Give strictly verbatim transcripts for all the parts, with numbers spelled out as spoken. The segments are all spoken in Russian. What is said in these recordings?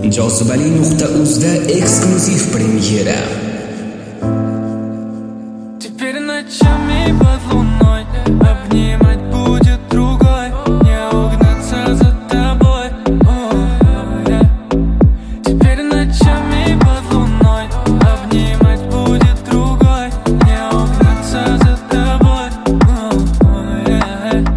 Jozibali nuqta uzda eksklyuziv premyera. Теперь ночами под луной обнимать будет другой, не угнаться за тобой. О, yeah. Теперь ночами под луной обнимать будет другой, не угнаться за тобой. О, yeah.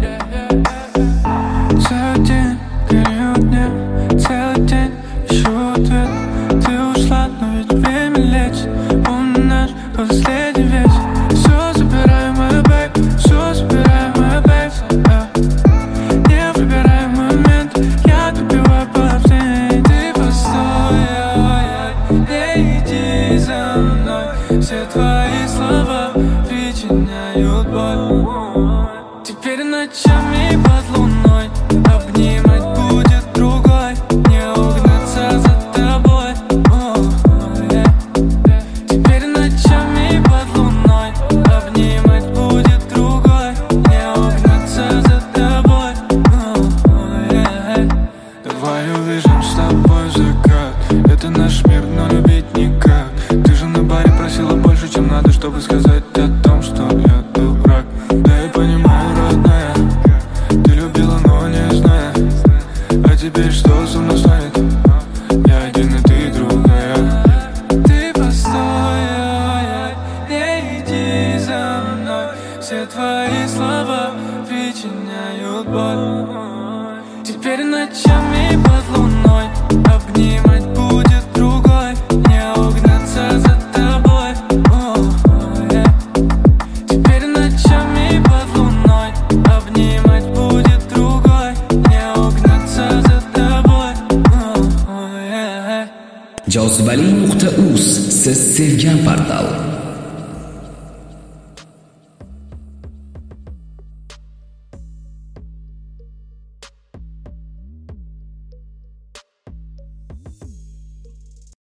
Целый день горит мне, целый день ищу ответ. Ты ушла, но ведь время лечит. Помню наш последний вечер. Все забирай, моя бэйб, все забирай, моя бэйб, yeah. Не выбирай момент, я добиваю последний. Ты постой, yeah, yeah. Не иди за мной. Все твои слова причиняют боль. Теперь ночами под луной обнимать будет другой, не угнаться за тобой. Oh, yeah. Теперь ночами под луной обнимать будет другой, не угнаться за тобой. Oh, yeah. Давай увижем с тобой закат. Это наш мир, но любить никак. Ты же на баре просила больше, чем надо, чтобы сказать о том, что я дурак. Да я понимаю, родная, ты любила, но не зная. А теперь что со мной станет? Я один, и ты другая. Ты постой, не иди за мной. Все твои слова причиняют боль. Теперь ночами под луной обнимать будет другой, не угнаться за тобой. Oh, yeah. Теперь ночами под луной обнимать будет другой, не угнаться за тобой. Oh, yeah. Jozibali nuqta uz siz sevgan portal.